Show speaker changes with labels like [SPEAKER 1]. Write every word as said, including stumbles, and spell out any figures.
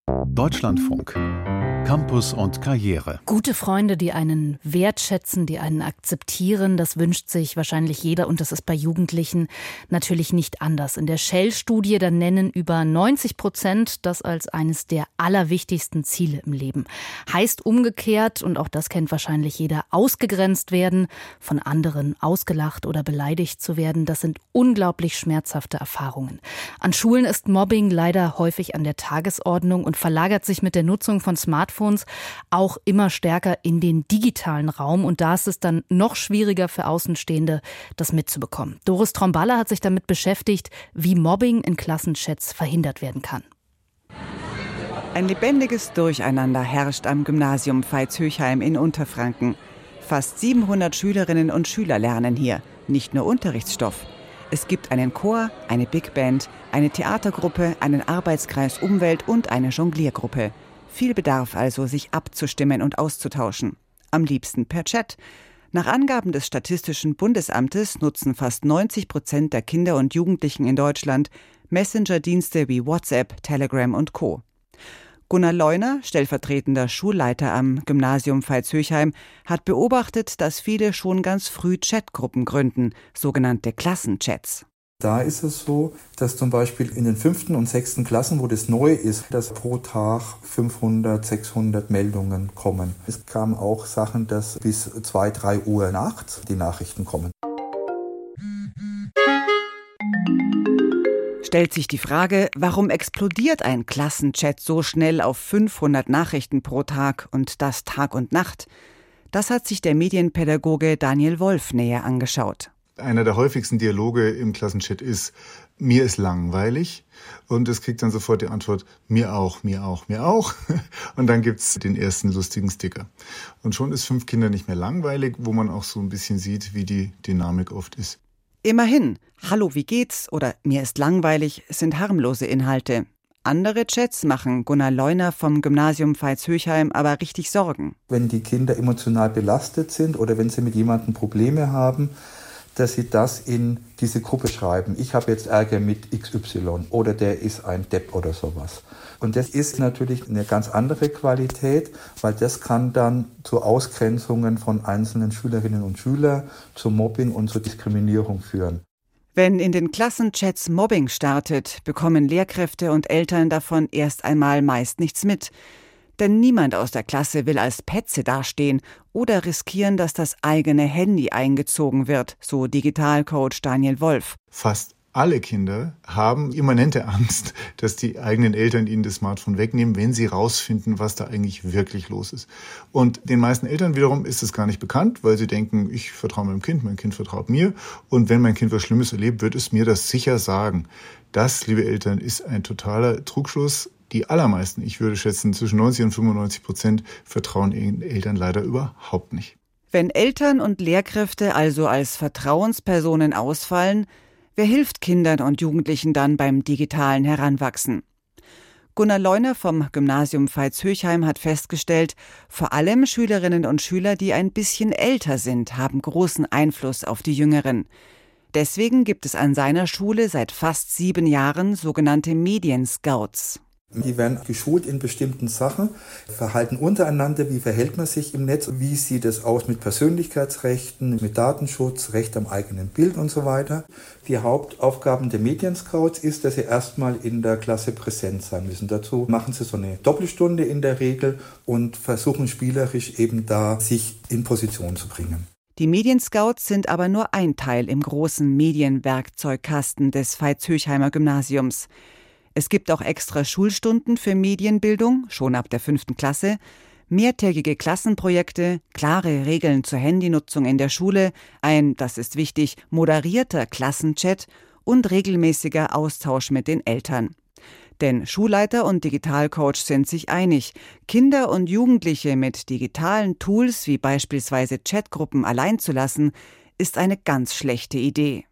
[SPEAKER 1] Deutschlandfunk. Campus und Karriere.
[SPEAKER 2] Gute Freunde, die einen wertschätzen, die einen akzeptieren, das wünscht sich wahrscheinlich jeder und das ist bei Jugendlichen natürlich nicht anders. In der Shell-Studie, da nennen über neunzig Prozent das als eines der allerwichtigsten Ziele im Leben. Heißt umgekehrt, und auch das kennt wahrscheinlich jeder, ausgegrenzt werden, von anderen ausgelacht oder beleidigt zu werden, das sind unglaublich schmerzhafte Erfahrungen. An Schulen ist Mobbing leider häufig an der Tagesordnung und verlagert sich mit der Nutzung von Smartphones auch immer stärker in den digitalen Raum. Und da ist es dann noch schwieriger für Außenstehende, das mitzubekommen. Doris Tromballa hat sich damit beschäftigt, wie Mobbing in Klassenchats verhindert werden kann.
[SPEAKER 3] Ein lebendiges Durcheinander herrscht am Gymnasium Veitshöchheim in Unterfranken. Fast siebenhundert Schülerinnen und Schüler lernen hier, nicht nur Unterrichtsstoff. Es gibt einen Chor, eine Big Band, eine Theatergruppe, einen Arbeitskreis Umwelt und eine Jongliergruppe. Viel Bedarf also, sich abzustimmen und auszutauschen. Am liebsten per Chat. Nach Angaben des Statistischen Bundesamtes nutzen fast neunzig Prozent der Kinder und Jugendlichen in Deutschland Messenger-Dienste wie WhatsApp, Telegram und Co. Gunnar Leuner, stellvertretender Schulleiter am Gymnasium Veitshöchheim, hat beobachtet, dass viele schon ganz früh Chatgruppen gründen, sogenannte Klassenchats.
[SPEAKER 4] Da ist es so, dass zum Beispiel in den fünften und sechsten Klassen, wo das neu ist, dass pro Tag fünfhundert, sechshundert Meldungen kommen. Es kamen auch Sachen, dass bis zwei, drei Uhr nachts die Nachrichten kommen.
[SPEAKER 3] Stellt sich die Frage, warum explodiert ein Klassenchat so schnell auf fünfhundert Nachrichten pro Tag und das Tag und Nacht? Das hat sich der Medienpädagoge Daniel Wolf näher angeschaut.
[SPEAKER 5] Einer der häufigsten Dialoge im Klassenchat ist, mir ist langweilig. Und es kriegt dann sofort die Antwort, mir auch, mir auch, mir auch. Und dann gibt's den ersten lustigen Sticker. Und schon ist fünf Kinder nicht mehr langweilig, wo man auch so ein bisschen sieht, wie die Dynamik oft ist.
[SPEAKER 3] Immerhin, hallo, wie geht's? Oder mir ist langweilig sind harmlose Inhalte. Andere Chats machen Gunnar Leuner vom Gymnasium Veitshöchheim aber richtig Sorgen.
[SPEAKER 4] Wenn die Kinder emotional belastet sind oder wenn sie mit jemandem Probleme haben, dass sie das in diese Gruppe schreiben. Ich habe jetzt Ärger mit X Y oder der ist ein Depp oder sowas. Und das ist natürlich eine ganz andere Qualität, weil das kann dann zu Ausgrenzungen von einzelnen Schülerinnen und Schülern, zu Mobbing und zur Diskriminierung führen.
[SPEAKER 3] Wenn in den Klassenchats Mobbing startet, bekommen Lehrkräfte und Eltern davon erst einmal meist nichts mit. Denn niemand aus der Klasse will als Petze dastehen oder riskieren, dass das eigene Handy eingezogen wird, so Digitalcoach Daniel Wolf.
[SPEAKER 5] Fast alle Kinder haben immanente Angst, dass die eigenen Eltern ihnen das Smartphone wegnehmen, wenn sie rausfinden, was da eigentlich wirklich los ist. Und den meisten Eltern wiederum ist es gar nicht bekannt, weil sie denken, ich vertraue meinem Kind, mein Kind vertraut mir. Und wenn mein Kind was Schlimmes erlebt, wird es mir das sicher sagen. Das, liebe Eltern, ist ein totaler Trugschluss. Die allermeisten, ich würde schätzen, zwischen neunzig und fünfundneunzig Prozent vertrauen ihren Eltern leider überhaupt nicht.
[SPEAKER 3] Wenn Eltern und Lehrkräfte also als Vertrauenspersonen ausfallen, wer hilft Kindern und Jugendlichen dann beim digitalen Heranwachsen? Gunnar Leuner vom Gymnasium Veitshöchheim hat festgestellt, vor allem Schülerinnen und Schüler, die ein bisschen älter sind, haben großen Einfluss auf die Jüngeren. Deswegen gibt es an seiner Schule seit fast sieben Jahren sogenannte Medienscouts.
[SPEAKER 4] Die werden geschult in bestimmten Sachen, Verhalten untereinander, wie verhält man sich im Netz, wie sieht es aus mit Persönlichkeitsrechten, mit Datenschutz, Recht am eigenen Bild und so weiter. Die Hauptaufgaben der Medienscouts ist, dass sie erstmal in der Klasse präsent sein müssen. Dazu machen sie so eine Doppelstunde in der Regel und versuchen spielerisch eben da, sich in Position zu bringen.
[SPEAKER 3] Die Medienscouts sind aber nur ein Teil im großen Medienwerkzeugkasten des Veitshöchheimer Gymnasiums. Es gibt auch extra Schulstunden für Medienbildung, schon ab der fünften Klasse, mehrtägige Klassenprojekte, klare Regeln zur Handynutzung in der Schule, ein, das ist wichtig, moderierter Klassenchat und regelmäßiger Austausch mit den Eltern. Denn Schulleiter und Digitalcoach sind sich einig, Kinder und Jugendliche mit digitalen Tools wie beispielsweise Chatgruppen allein zu lassen, ist eine ganz schlechte Idee.